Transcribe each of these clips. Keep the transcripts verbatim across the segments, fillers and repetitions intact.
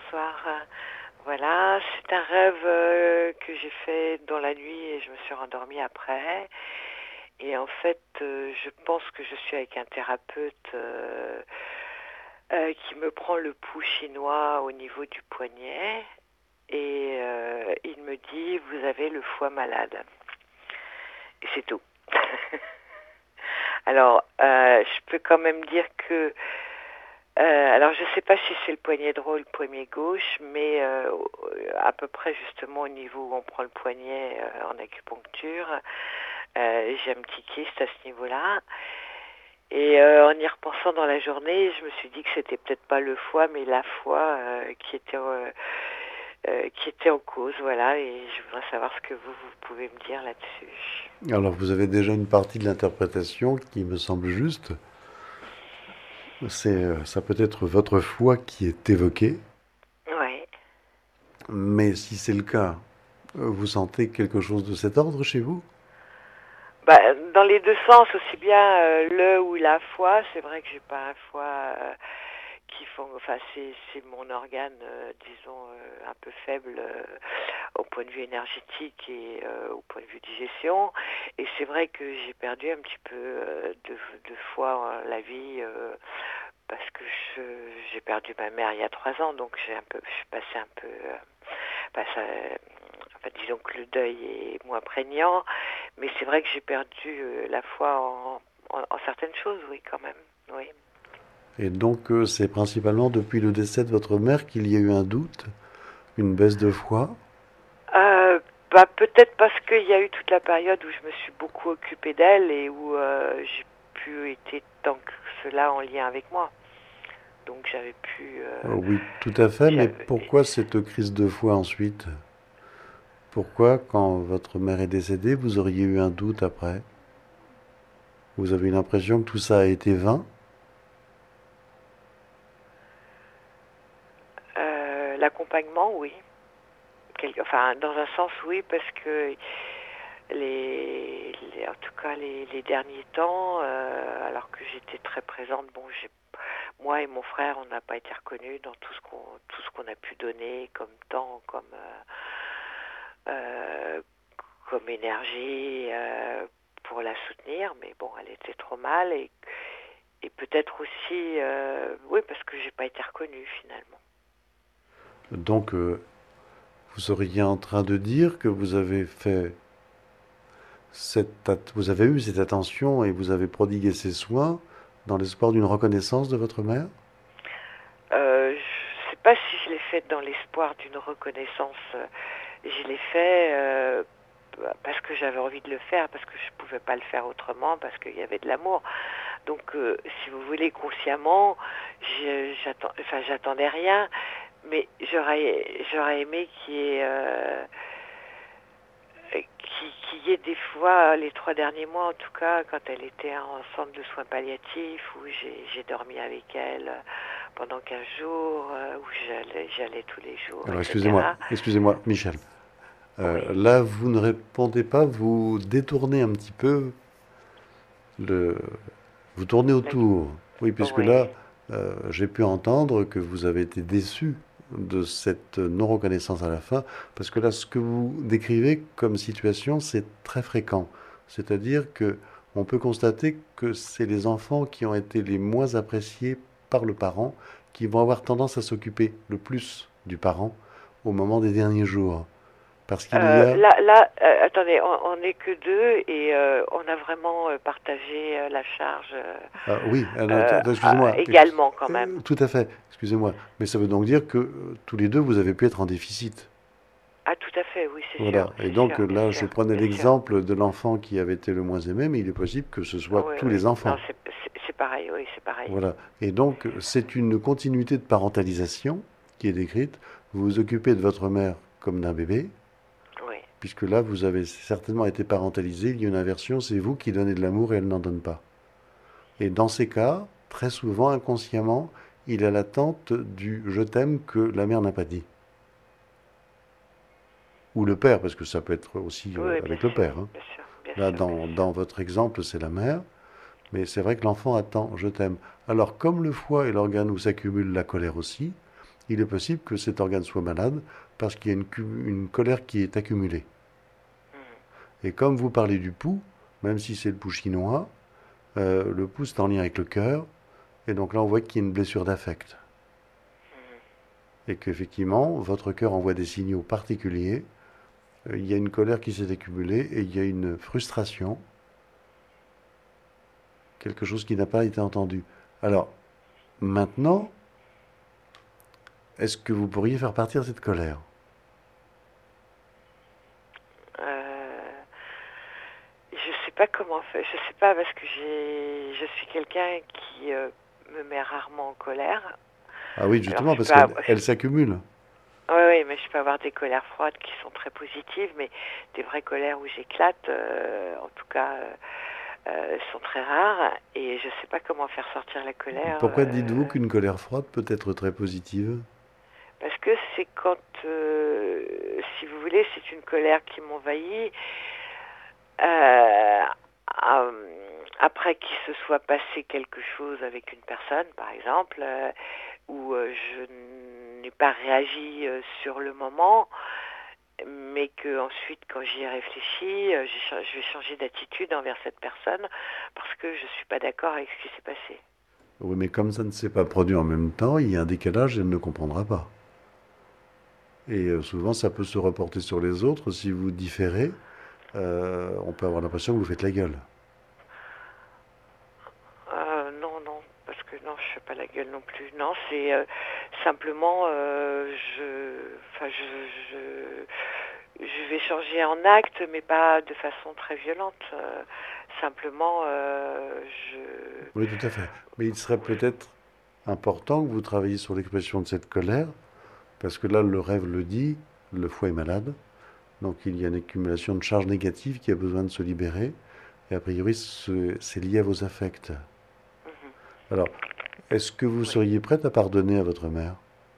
bonsoir. Voilà, c'est un rêve euh, que j'ai fait dans la nuit et je me suis rendormie après. Et en fait, euh, je pense que je suis avec un thérapeute euh, euh, qui me prend le pouls chinois au niveau du poignet. Et euh, il me dit, vous avez le foie malade. Et c'est tout. Alors, euh, je peux quand même dire que Euh, alors, je ne sais pas si c'est le poignet droit ou le poignet gauche, mais euh, à peu près justement au niveau où on prend le poignet euh, en acupuncture, euh, j'ai un petit kyste à ce niveau-là. Et euh, en y repensant dans la journée, je me suis dit que c'était peut-être pas le foie, mais la foi euh, qui était euh, euh, qui était en cause, voilà. Et je voudrais savoir ce que vous, vous pouvez me dire là-dessus. Alors, vous avez déjà une partie de l'interprétation qui me semble juste. C'est, euh, ça peut être votre foi qui est évoquée, Ouais. mais si c'est le cas, euh, vous sentez quelque chose de cet ordre chez vous? Bah, dans les deux sens, aussi bien euh, le ou la foi. C'est vrai que j'ai pas un foie euh, qui font, enfin c'est c'est mon organe, euh, disons euh, un peu faible euh, au point de vue énergétique et euh, au point de vue digestion. Et c'est vrai que j'ai perdu un petit peu euh, de, de foi en la vie euh, parce que je, j'ai perdu ma mère il y a trois ans, donc j'ai un peu, je suis passé un peu, euh, passe, euh, enfin disons que le deuil est moins prégnant, mais c'est vrai que j'ai perdu euh, la foi en, en, en certaines choses, oui quand même, oui. Et donc, euh, c'est principalement depuis le décès de votre mère qu'il y a eu un doute, une baisse de foi. Euh, bah, peut-être parce qu'il y a eu toute la période où je me suis beaucoup occupée d'elle et où euh, j'ai pu être tant que cela en lien avec moi. Donc j'avais pu... Euh, Euh, oui, tout à fait, mais j'avais, pourquoi cette crise de foi ensuite? Pourquoi, quand votre mère est décédée, vous auriez eu un doute après? Vous avez eu l'impression que tout ça a été vain? euh, l'accompagnement, oui. Quel, enfin, dans un sens, oui, parce que les, les en tout cas les, les derniers temps, euh, alors que j'étais très présente, bon, j'ai moi et mon frère, on n'a pas été reconnus dans tout ce qu'on tout ce qu'on a pu donner comme temps, comme euh, euh, comme énergie euh, pour la soutenir, mais bon, elle était trop mal et, et peut-être aussi, euh, oui, parce que j'ai pas été reconnue finalement. Donc, euh, vous seriez en train de dire que vous avez fait cette, vous avez eu cette attention et vous avez prodigué ces soins dans l'espoir d'une reconnaissance de votre mère? Euh, je sais pas si je l'ai fait dans l'espoir d'une reconnaissance. Je l'ai fait euh, parce que j'avais envie de le faire, parce que je pouvais pas le faire autrement, parce qu'il y avait de l'amour. Donc, euh, si vous voulez, consciemment, j'attends, enfin, j'attendais rien, mais j'aurais, j'aurais aimé qu'il y ait, euh, qu'il y ait des fois, les trois derniers mois en tout cas, quand elle était en centre de soins palliatifs, où j'ai, j'ai dormi avec elle pendant quinze jours, euh, où j'allais, j'allais tous les jours, Alors, excusez-moi, et cetera. excusez-moi, Michel. Euh, Oui, là, vous ne répondez pas, vous détournez un petit peu le, vous tournez la, autour. Oui, puisque oui. là, euh, j'ai pu entendre que vous avez été déçu de cette non-reconnaissance à la fin, parce que là, ce que vous décrivez comme situation, c'est très fréquent. C'est-à-dire que on peut constater que c'est les enfants qui ont été les moins appréciés par le parent qui vont avoir tendance à s'occuper le plus du parent au moment des derniers jours. Parce qu'il y Euh, a... là, là euh, attendez, on n'est que deux et euh, on a vraiment euh, partagé euh, la charge euh, Ah, oui, alors, euh, excusez-moi, excuse- également quand même. euh, tout à fait, excusez-moi. Mais ça veut donc dire que euh, tous les deux, vous avez pu être en déficit. Ah, tout à fait, oui, c'est sûr, Voilà. Et c'est donc sûr, euh, bien là, je sûr, prenais bien sûr. l'exemple de l'enfant qui avait été le moins aimé, mais il est possible que ce soit Oui, tous oui, les non, enfants. c'est c'est- c'est pareil, oui, c'est pareil. Voilà. Et donc, c'est une continuité de parentalisation qui est décrite. Vous vous occupez de votre mère comme d'un bébé, Oui. puisque là, vous avez certainement été parentalisé. Il y a une inversion, c'est vous qui donnez de l'amour et elle n'en donne pas. Et dans ces cas, très souvent, inconsciemment, il a l'attente du je t'aime que la mère n'a pas dit. Ou le père, parce que ça peut être aussi Oui, euh, oui, bien avec le sûr, père, hein. bien sûr, bien Là, sûr, bien dans, sûr. dans votre exemple, c'est la mère, mais c'est vrai que l'enfant attend je t'aime. Alors, comme le foie est l'organe où s'accumule la colère aussi, il est possible que cet organe soit malade parce qu'il y a une, cu- une colère qui est accumulée. Mhm. Et comme vous parlez du pouls, même si c'est le pouls chinois, euh, le pouls c'est en lien avec le cœur, et donc là on voit qu'il y a une blessure d'affect. Mhm. Et qu'effectivement, votre cœur envoie des signaux particuliers. Euh, Il y a une colère qui s'est accumulée et il y a une frustration, quelque chose qui n'a pas été entendu. Alors, maintenant, est-ce que vous pourriez faire partir cette colère? Euh, je sais pas comment faire. Je sais pas parce que j'ai, je suis quelqu'un qui euh, me met rarement en colère. Ah oui, Alors justement, je parce peux, qu'elle avoir- elle s'accumule. oui, oui, mais je peux avoir des colères froides qui sont très positives, mais des vraies colères où j'éclate, euh, en tout cas, euh, euh, sont très rares. Et je sais pas comment faire sortir la colère, Pourquoi dites-vous euh, qu'une colère froide peut être très positive? parce que c'est quand, euh, si vous voulez, c'est une colère qui m'envahit. Euh, euh, Après qu'il se soit passé quelque chose avec une personne, par exemple, euh, où euh, je n'ai pas réagi euh, sur le moment, mais que ensuite, quand j'y ai réfléchi, euh, j'ai cha- je vais changer d'attitude envers cette personne parce que je suis pas d'accord avec ce qui s'est passé. Oui, mais comme ça ne s'est pas produit en même temps, il y a un décalage et elle ne comprendra pas. Et euh, souvent, ça peut se reporter sur les autres. Si vous différez, euh, on peut avoir l'impression que vous faites la gueule. Euh, non, non, parce que non, je fais pas la gueule non plus. Non, c'est euh, simplement, euh, je, enfin, je, je, je vais changer en acte, mais pas de façon très violente. Euh, simplement, euh, je, Oui, tout à fait. Mais il serait peut-être important que vous travailliez sur l'expression de cette colère, parce que là, le rêve le dit, le foie est malade. Donc il y a une accumulation de charges négatives qui a besoin de se libérer. Et a priori, ce- c'est lié à vos affects. mhm, Alors, est-ce que vous oui. seriez prête à pardonner à votre mère?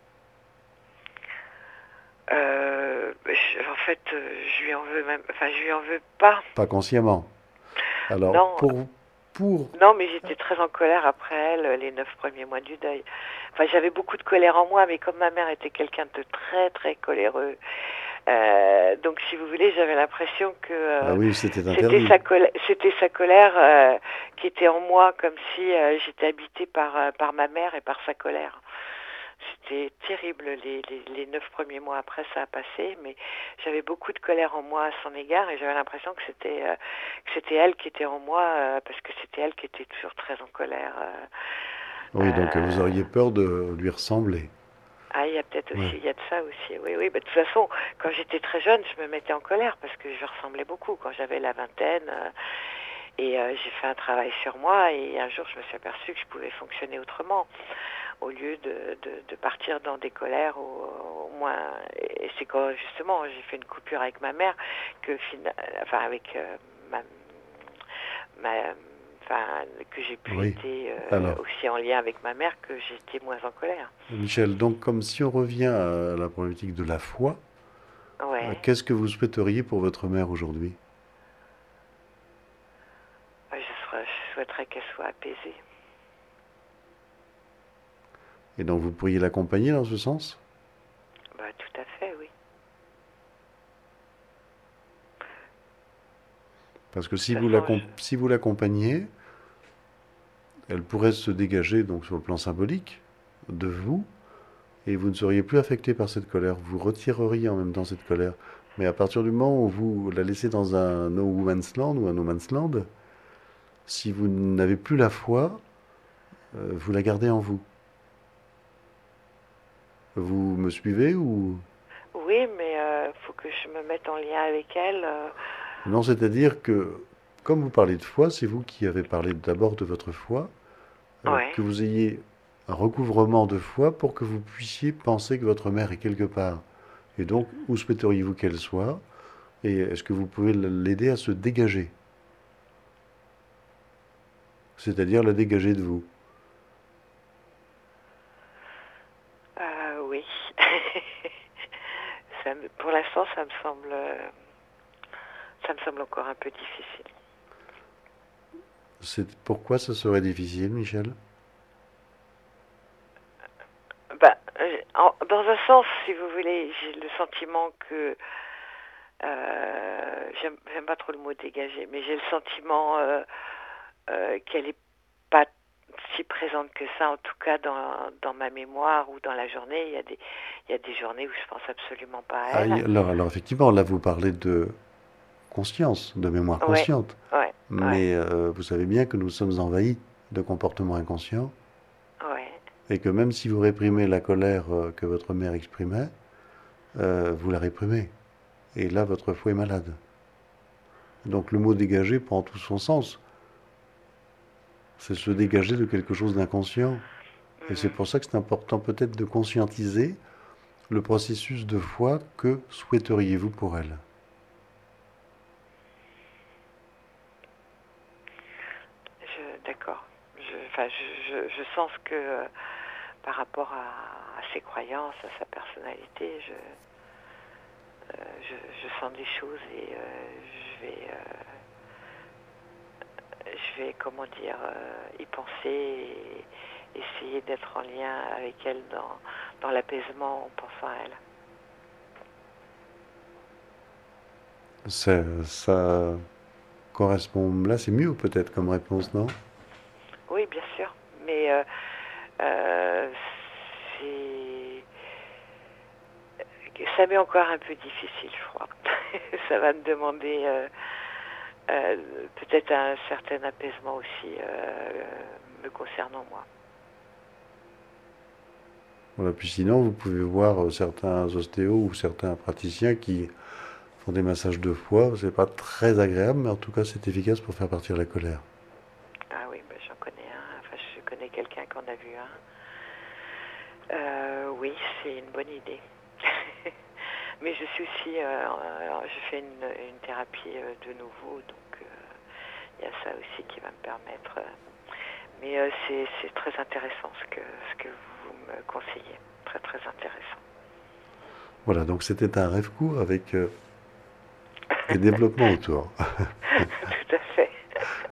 Euh, je- en fait, euh, je lui en veux même, enfin, je lui en veux pas. Pas consciemment. Alors, Non, pour, pour... non, mais j'étais très en colère après elle, les neuf premiers mois du deuil. Enfin, j'avais beaucoup de colère en moi, mais comme ma mère était quelqu'un de très, très coléreux, euh, donc si vous voulez, j'avais l'impression que Ah euh, oui, c'était c'était interdit. sa colère, c'était sa colère euh, qui était en moi, comme si euh, j'étais habitée par euh, par ma mère et par sa colère. C'était terrible les, les, les neuf premiers mois après ça a passé, mais j'avais beaucoup de colère en moi à son égard et j'avais l'impression que c'était euh, que c'était elle qui était en moi euh, parce que c'était elle qui était toujours très en colère. euh, Oui, donc vous euh, auriez peur de lui ressembler. ah, il y a peut-être Oui. aussi, il y a de ça aussi. Oui, oui. Bah, de toute façon, quand j'étais très jeune, je me mettais en colère parce que je ressemblais beaucoup quand j'avais la vingtaine. euh, et euh, j'ai fait un travail sur moi et un jour, je me suis aperçue que je pouvais fonctionner autrement au lieu de, de, de partir dans des colères au, au moins. Et c'est quand justement j'ai fait une coupure avec ma mère que, fina- enfin, avec euh, ma, ma enfin, que j'ai pu Oui. être euh, Alors, aussi en lien avec ma mère que j'étais moins en colère. Michel, donc comme si on revient à la problématique de la foi, euh, Ouais. qu'est-ce que vous souhaiteriez pour votre mère aujourd'hui? Je, serais- je souhaiterais qu'elle soit apaisée. Et donc vous pourriez l'accompagner dans ce sens? Bah, tout à fait, oui. Parce que De si toute vous façon, l'accom- je... si vous l'accompagnez, elle pourrait se dégager donc sur le plan symbolique de vous et vous ne seriez plus affecté par cette colère. Vous retireriez en même temps cette colère. Mais à partir du moment où vous la laissez dans un no woman's land ou un no man's land, si vous n'avez plus la foi, euh, vous la gardez en vous. Vous me suivez ou... Oui, mais il euh, faut que je me mette en lien avec elle. euh, Non, c'est-à-dire que, comme vous parlez de foi, c'est vous qui avez parlé d'abord de votre foi, euh, Ouais. que vous ayez un recouvrement de foi pour que vous puissiez penser que votre mère est quelque part. Et donc, où souhaiteriez-vous qu'elle soit? Et est-ce que vous pouvez l'aider à se dégager? C'est-à-dire la dégager de vous. Euh, oui. Ça me- pour l'instant, ça me semble, euh, ça me semble encore un peu difficile. C'est pourquoi ça serait difficile, Michel? Bah, euh, en- dans un sens, si vous voulez, j'ai le sentiment que euh, j'aime j'aime pas trop le mot dégager, mais j'ai le sentiment euh, euh, qu'elle est pas si présente que ça, en tout cas dans, dans ma mémoire ou dans la journée. Il y a des, il y a des journées où je pense absolument pas à Ah, elle. alors, alors effectivement, là vous parlez de conscience, de mémoire Ouais, consciente. ouais, ouais, Mais euh, vous savez bien que nous sommes envahis de comportements inconscients ouais. et que même si vous réprimez la colère euh, que votre mère exprimait, euh, vous la réprimez. Et là, votre foie est malade. Donc le mot dégager prend tout son sens. C'est se dégager de quelque chose d'inconscient. Et c'est Mhm. pour ça que c'est important peut-être de conscientiser le processus de foi que souhaiteriez-vous pour elle. Je, d'accord. Je, enfin, je, je, je sens que euh, par rapport à, à ses croyances, à sa personnalité, je, euh, je, je sens des choses et euh, je vais, euh, je vais, comment dire, euh, y penser et essayer d'être en lien avec elle dans, dans l'apaisement en pensant à elle. Ça, ça correspond. Là, c'est mieux peut-être comme réponse, non? Oui, bien sûr, mais euh, euh, c'est ça m'est encore un peu difficile, je crois. Ça va me demander euh, euh, peut-être un certain apaisement aussi euh, me concernant moi. Voilà. Puis sinon, vous pouvez voir euh, certains ostéos ou certains praticiens qui font des massages de foie. C'est pas très agréable, mais en tout cas, c'est efficace pour faire partir la colère. Ah oui, ben, j'en connais un, enfin je connais quelqu'un qui en a vu un. Euh, oui, c'est une bonne idée. Mais je suis aussi, euh, euh, je fais une, une thérapie euh, de nouveau, donc il euh, y a ça aussi qui va me permettre. Euh, mais euh, c'est, c'est très intéressant ce que, ce que vous me conseillez, très très intéressant. Voilà, donc c'était un rêve court avec euh, des développements autour.